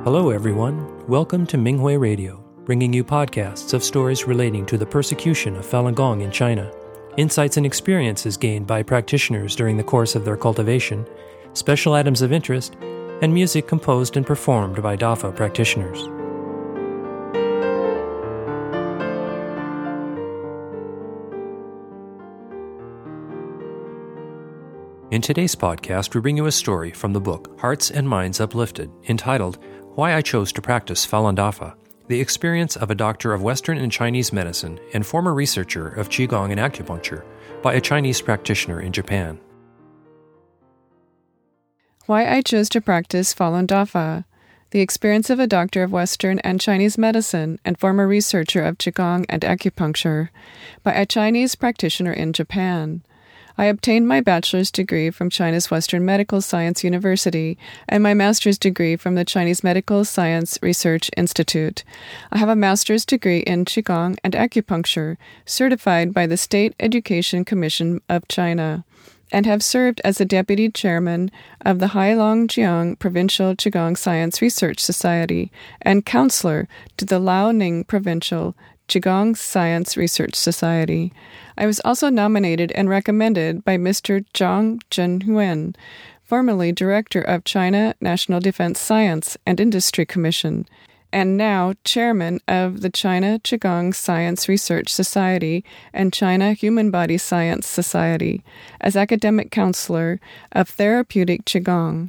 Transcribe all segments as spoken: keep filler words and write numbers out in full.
Hello, everyone. Welcome to Minghui Radio, bringing you podcasts of stories relating to the persecution of Falun Gong in China, insights and experiences gained by practitioners during the course of their cultivation, special items of interest, and music composed and performed by Dafa practitioners. In today's podcast, we bring you a story from the book Hearts and Minds Uplifted, entitled Why I Chose to Practice Falun Dafa, the experience of a doctor of Western and Chinese medicine and former researcher of Qigong and acupuncture by a Chinese practitioner in Japan. Why I Chose to Practice Falun Dafa, the experience of a doctor of Western and Chinese medicine and former researcher of Qigong and acupuncture by a Chinese practitioner in Japan. I obtained my bachelor's degree from China's Western Medical Science University and my master's degree from the Chinese Medical Science Research Institute. I have a master's degree in Qigong and acupuncture, certified by the State Education Commission of China, and have served as the deputy chairman of the Heilongjiang Provincial Qigong Science Research Society and counselor to the Liaoning Provincial Qigong Science Research Society. I was also nominated and recommended by Mister Zhang Zhenhuan, formerly director of China National Defense Science and Industry Commission, and now chairman of the China Qigong Science Research Society and China Human Body Science Society, as academic counselor of therapeutic Qigong.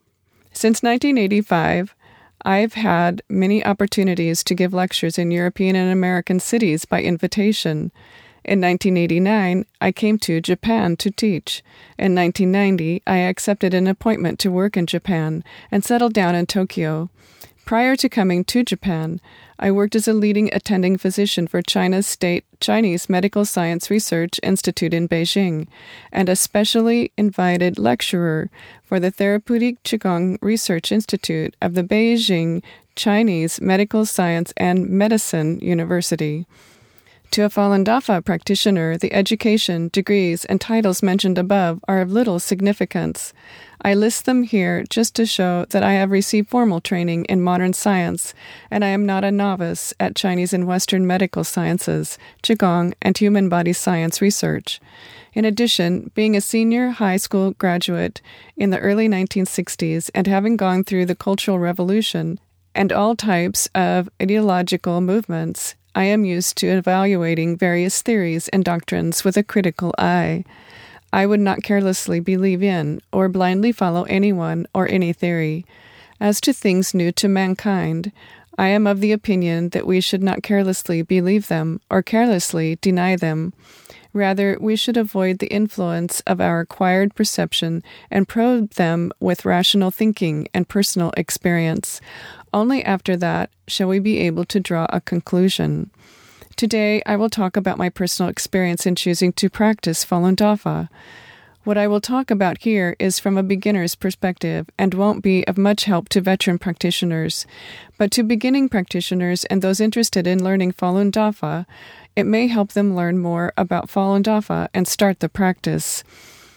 Since nineteen eighty-five, I've had many opportunities to give lectures in European and American cities by invitation. In nineteen eighty-nine, I came to Japan to teach. In nineteen ninety, I accepted an appointment to work in Japan and settled down in Tokyo. Prior to coming to Japan, I worked as a leading attending physician for China's State Chinese Medical Science Research Institute in Beijing and a specially invited lecturer for the Therapeutic Qigong Research Institute of the Beijing Chinese Medical Science and Medicine University. To a Falun Dafa practitioner, the education, degrees, and titles mentioned above are of little significance. I list them here just to show that I have received formal training in modern science, and I am not a novice at Chinese and Western medical sciences, Qigong, and human body science research. In addition, being a senior high school graduate in the early nineteen sixties and having gone through the Cultural Revolution and all types of ideological movements, I am used to evaluating various theories and doctrines with a critical eye. I would not carelessly believe in or blindly follow anyone or any theory. As to things new to mankind, I am of the opinion that we should not carelessly believe them or carelessly deny them. Rather, we should avoid the influence of our acquired perception and probe them with rational thinking and personal experience. Only after that shall we be able to draw a conclusion. Today, I will talk about my personal experience in choosing to practice Falun Dafa. What I will talk about here is from a beginner's perspective and won't be of much help to veteran practitioners. But to beginning practitioners and those interested in learning Falun Dafa, it may help them learn more about Falun Dafa and start the practice.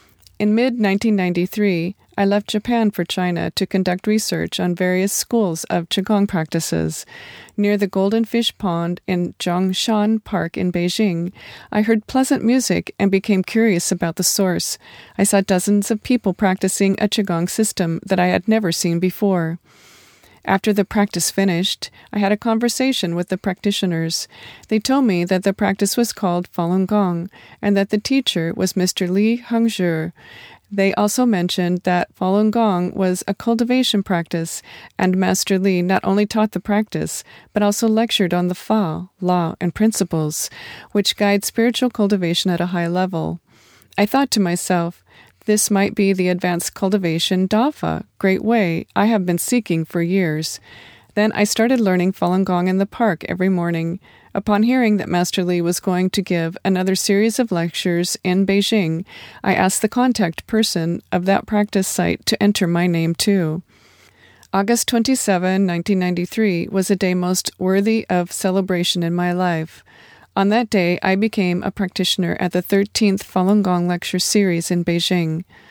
In mid nineteen ninety-three, I left Japan for China to conduct research on various schools of Qigong practices. Near the Golden Fish Pond in Zhongshan Park in Beijing, I heard pleasant music and became curious about the source. I saw dozens of people practicing a Qigong system that I had never seen before. After the practice finished, I had a conversation with the practitioners. They told me that the practice was called Falun Gong and that the teacher was Mister Li Hongzhi. They also mentioned that Falun Gong was a cultivation practice, and Master Li not only taught the practice, but also lectured on the Fa, law, and principles, which guide spiritual cultivation at a high level. I thought to myself, this might be the advanced cultivation Dafa, great way, I have been seeking for years. Then I started learning Falun Gong in the park every morning. Upon hearing that Master Li was going to give another series of lectures in Beijing, I asked the contact person of that practice site to enter my name too. August twenty-seventh, nineteen ninety-three was a day most worthy of celebration in my life. On that day, I became a practitioner at the thirteenth Falun Gong lecture series in Beijing.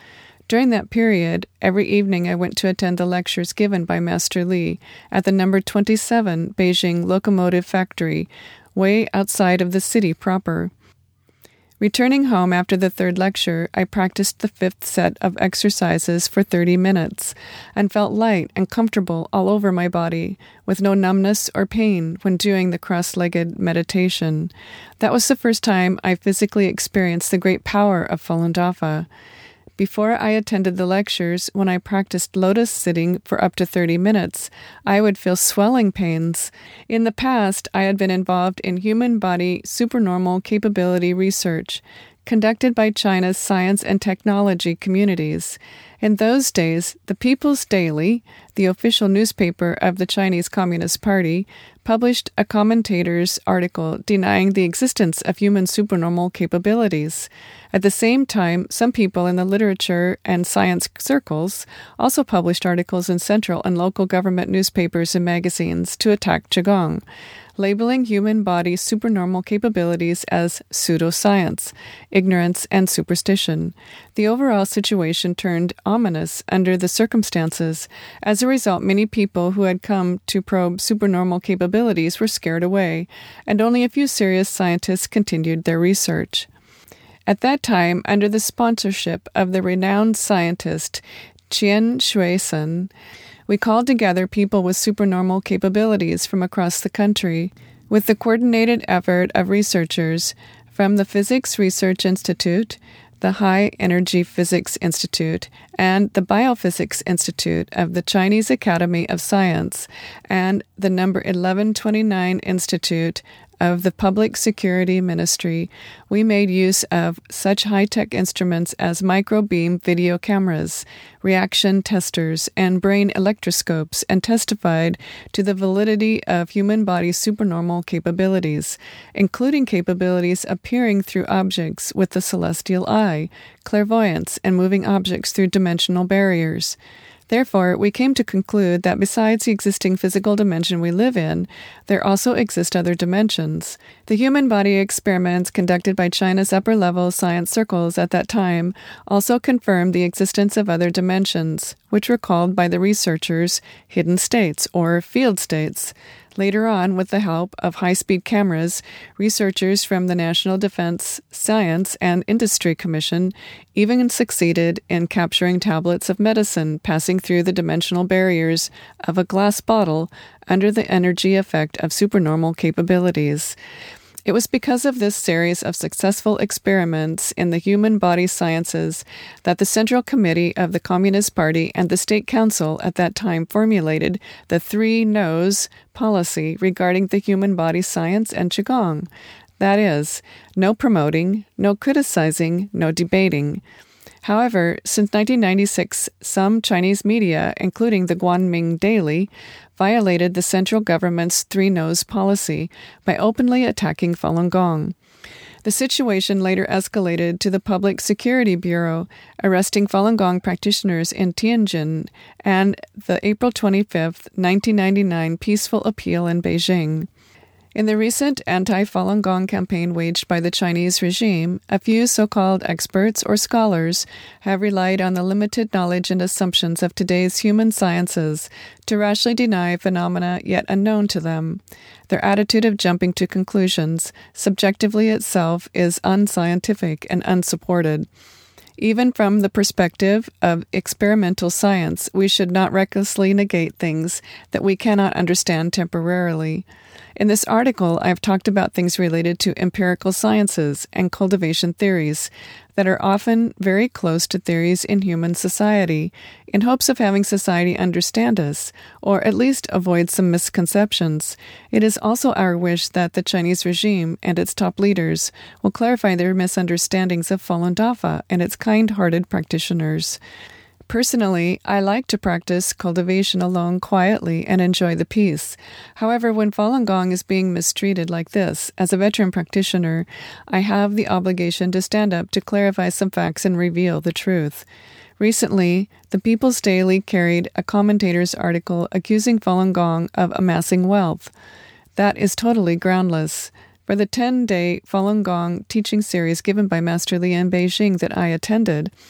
During that period, every evening I went to attend the lectures given by Master Li at the number twenty-seven Beijing Locomotive Factory, way outside of the city proper. Returning home after the third lecture, I practiced the fifth set of exercises for thirty minutes and felt light and comfortable all over my body, with no numbness or pain when doing the cross-legged meditation. That was the first time I physically experienced the great power of Falun Dafa. Before I attended the lectures, when I practiced lotus sitting for up to thirty minutes, I would feel swelling pains. In the past, I had been involved in human body supernormal capability research, conducted by China's science and technology communities. In those days, the People's Daily, the official newspaper of the Chinese Communist Party, published a commentator's article denying the existence of human supernormal capabilities. At the same time, some people in the literature and science circles also published articles in central and local government newspapers and magazines to attack Qigong, labeling human body supernormal capabilities as pseudoscience, ignorance, and superstition. The overall situation turned ominous under the circumstances. As a result, many people who had come to probe supernormal capabilities were scared away, and only a few serious scientists continued their research. At that time, under the sponsorship of the renowned scientist Qian Shuisun, we called together people with supernormal capabilities from across the country, with the coordinated effort of researchers from the Physics Research Institute, the High Energy Physics Institute, and the Biophysics Institute of the Chinese Academy of Science, and the number eleven twenty-nine Institute of the Public Security Ministry. We made use of such high-tech instruments as microbeam video cameras, reaction testers, and brain electroscopes, and testified to the validity of human body supernormal capabilities, including capabilities appearing through objects with the celestial eye, clairvoyance, and moving objects through dimensional barriers. Therefore, we came to conclude that besides the existing physical dimension we live in, there also exist other dimensions. The human body experiments conducted by China's upper-level science circles at that time also confirmed the existence of other dimensions, which were called by the researchers hidden states or field states. Later on, with the help of high-speed cameras, researchers from the National Defense Science and Industry Commission even succeeded in capturing tablets of medicine passing through the dimensional barriers of a glass bottle under the energy effect of supernormal capabilities. It was because of this series of successful experiments in the human body sciences that the Central Committee of the Communist Party and the State Council at that time formulated the Three No's policy regarding the human body science and Qigong. That is, no promoting, no criticizing, no debating. However, since nineteen ninety-six, some Chinese media, including the Guanming Daily, violated the central government's Three No's policy by openly attacking Falun Gong. The situation later escalated to the Public Security Bureau, arresting Falun Gong practitioners in Tianjin, and the April twenty-fifth, nineteen ninety-nine peaceful appeal in Beijing. In the recent anti-Falun Gong campaign waged by the Chinese regime, a few so-called experts or scholars have relied on the limited knowledge and assumptions of today's human sciences to rashly deny phenomena yet unknown to them. Their attitude of jumping to conclusions, subjectively itself, is unscientific and unsupported. Even from the perspective of experimental science, we should not recklessly negate things that we cannot understand temporarily. In this article, I have talked about things related to empirical sciences and cultivation theories that are often very close to theories in human society, in hopes of having society understand us, or at least avoid some misconceptions. It is also our wish that the Chinese regime and its top leaders will clarify their misunderstandings of Falun Dafa and its kind-hearted practitioners. Personally, I like to practice cultivation alone quietly and enjoy the peace. However, when Falun Gong is being mistreated like this, as a veteran practitioner, I have the obligation to stand up to clarify some facts and reveal the truth. Recently, the People's Daily carried a commentator's article accusing Falun Gong of amassing wealth. That is totally groundless. For the ten-day Falun Gong teaching series given by Master Li in Beijing that I attended,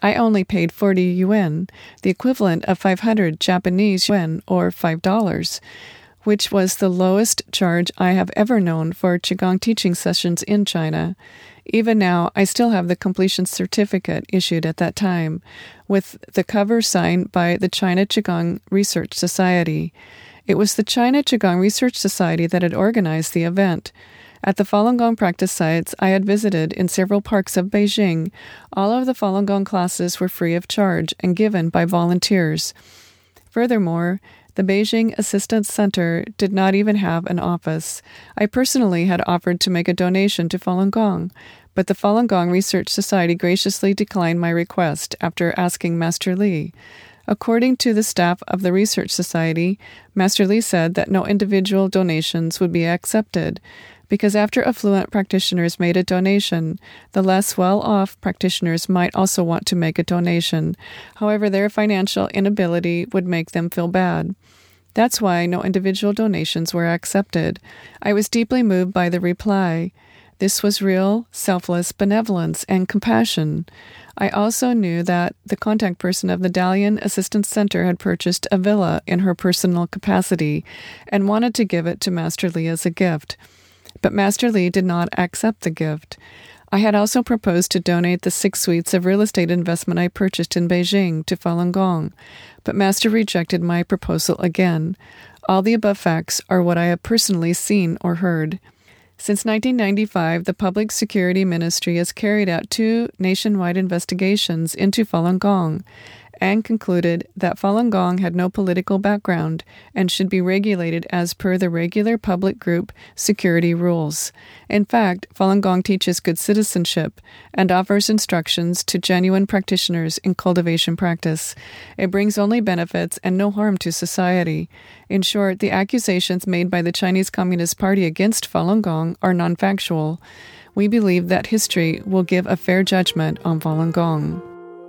I only paid forty yuan, the equivalent of five hundred Japanese yen or five dollars, which was the lowest charge I have ever known for Qigong teaching sessions in China. Even now, I still have the completion certificate issued at that time, with the cover signed by the China Qigong Research Society. It was the China Qigong Research Society that had organized the event. At the Falun Gong practice sites I had visited in several parks of Beijing, all of the Falun Gong classes were free of charge and given by volunteers. Furthermore, the Beijing Assistance Center did not even have an office. I personally had offered to make a donation to Falun Gong, but the Falun Gong Research Society graciously declined my request after asking Master Li. According to the staff of the Research Society, Master Li said that no individual donations would be accepted, because after affluent practitioners made a donation, the less well-off practitioners might also want to make a donation. However, their financial inability would make them feel bad. That's why no individual donations were accepted. I was deeply moved by the reply. This was real, selfless benevolence and compassion. I also knew that the contact person of the Dalian Assistance Center had purchased a villa in her personal capacity and wanted to give it to Master Li as a gift. But Master Li did not accept the gift. I had also proposed to donate the six suites of real estate investment I purchased in Beijing to Falun Gong, but Master rejected my proposal again. All the above facts are what I have personally seen or heard. Since nineteen ninety-five, the Public Security Ministry has carried out two nationwide investigations into Falun Gong and concluded that Falun Gong had no political background and should be regulated as per the regular public group security rules. In fact, Falun Gong teaches good citizenship and offers instructions to genuine practitioners in cultivation practice. It brings only benefits and no harm to society. In short, the accusations made by the Chinese Communist Party against Falun Gong are non-factual. We believe that history will give a fair judgment on Falun Gong.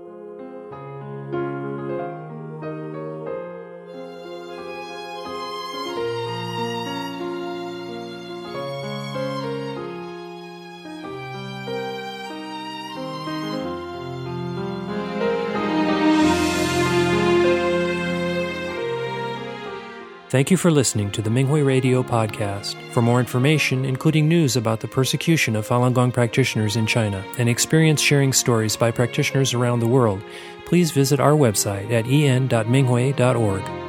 Thank you for listening to the Minghui Radio podcast. For more information, including news about the persecution of Falun Gong practitioners in China and experience-sharing stories by practitioners around the world, please visit our website at en dot minghui dot org.